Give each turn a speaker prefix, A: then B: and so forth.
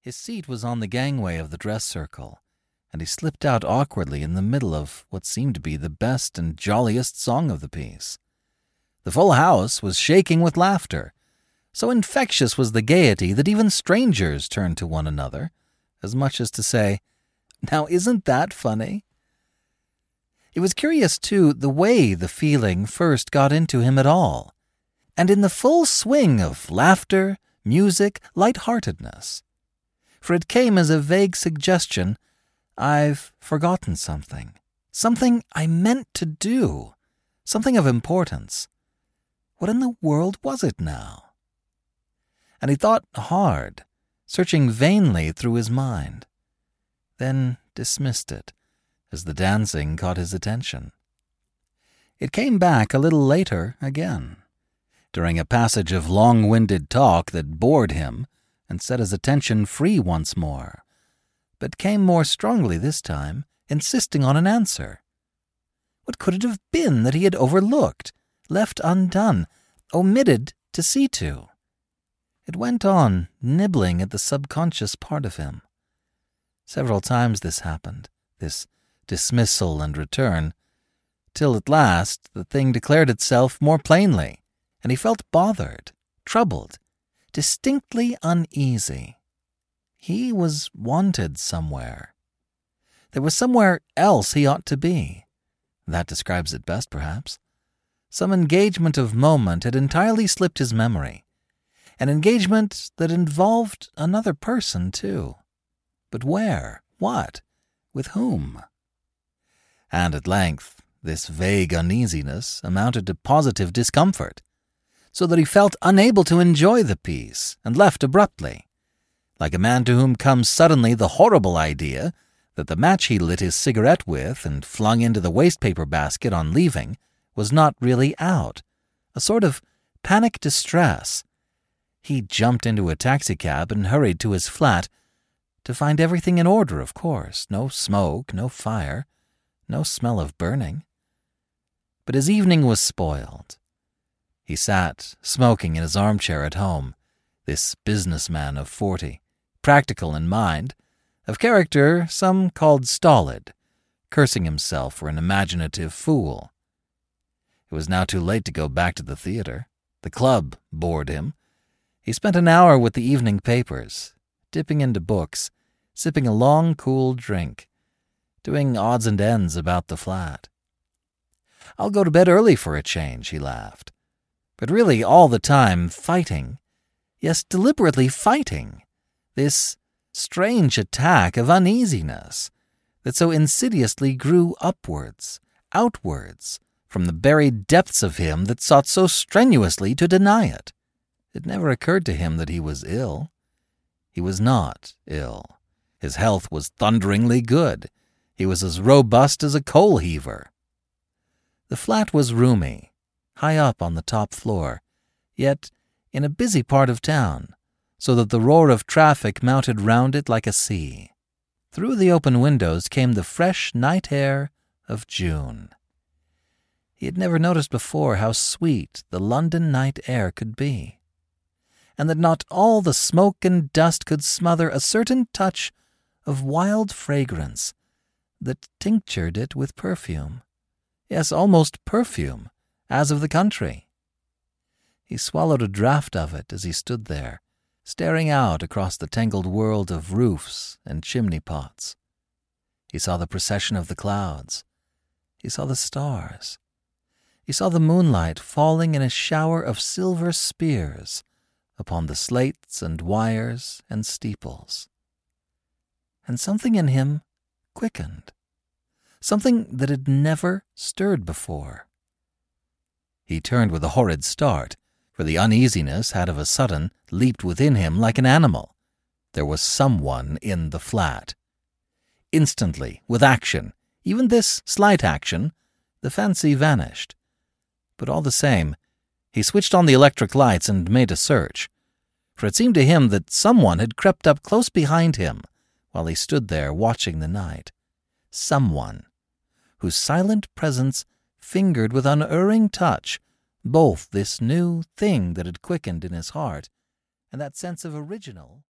A: His seat was on the gangway of the dress circle, and he slipped out awkwardly in the middle of what seemed to be the best and jolliest song of the piece. The full house was shaking with laughter. So infectious was the gaiety that even strangers turned to one another, as much as to say, "Now isn't that funny?" It was curious, too, the way the feeling first got into him at all, and in the full swing of laughter, music, light-heartedness. For it came as a vague suggestion, "I've forgotten something. Something I meant to do. Something of importance. What in the world was it now?" And he thought hard, searching vainly through his mind, then dismissed it as the dancing caught his attention. It came back a little later again, during a passage of long-winded talk that bored him and set his attention free once more, but came more strongly this time, insisting on an answer. What could it have been that he had overlooked, left undone, omitted to see to? It went on, nibbling at the subconscious part of him. Several times this happened, this dismissal and return, till at last the thing declared itself more plainly, and he felt bothered, troubled, distinctly uneasy. He was wanted somewhere. There was somewhere else he ought to be. That describes it best, perhaps. Some engagement of moment had entirely slipped his memory, an engagement that involved another person, too. But where? What? With whom? And at length, this vague uneasiness amounted to positive discomfort, so that he felt unable to enjoy the piece and left abruptly, like a man to whom comes suddenly the horrible idea that the match he lit his cigarette with and flung into the waste-paper basket on leaving was not really out, a sort of panic distress. He jumped into a taxicab and hurried to his flat, to find everything in order, of course, no smoke, no fire, no smell of burning. But his evening was spoiled. He sat smoking in his armchair at home, this businessman of 40, practical in mind, of character some called stolid, cursing himself for an imaginative fool. It was now too late to go back to the theater. The club bored him. He spent an hour with the evening papers, dipping into books, sipping a long, cool drink, doing odds and ends about the flat. "I'll go to bed early for a change," he laughed. But really all the time fighting, yes, deliberately fighting, this strange attack of uneasiness that so insidiously grew upwards, outwards, from the buried depths of him that sought so strenuously to deny it. It never occurred to him that he was ill. He was not ill. His health was thunderingly good. He was as robust as a coal heaver. The flat was roomy, high up on the top floor, yet in a busy part of town, so that the roar of traffic mounted round it like a sea. Through the open windows came the fresh night air of June. He had never noticed before how sweet the London night air could be, and that not all the smoke and dust could smother a certain touch of wild fragrance that tinctured it with perfume. Yes, almost perfume, as of the country. He swallowed a draught of it as he stood there, staring out across the tangled world of roofs and chimney-pots. He saw the procession of the clouds. He saw the stars. He saw the moonlight falling in a shower of silver spears upon the slates and wires and steeples. And something in him quickened, something that had never stirred before. He turned with a horrid start, for the uneasiness had of a sudden leaped within him like an animal. There was someone in the flat. Instantly, with action, even this slight action, the fancy vanished. But all the same, he switched on the electric lights and made a search, for it seemed to him that someone had crept up close behind him while he stood there watching the night. Someone whose silent presence fingered with unerring touch both this new thing that had quickened in his heart and that sense of original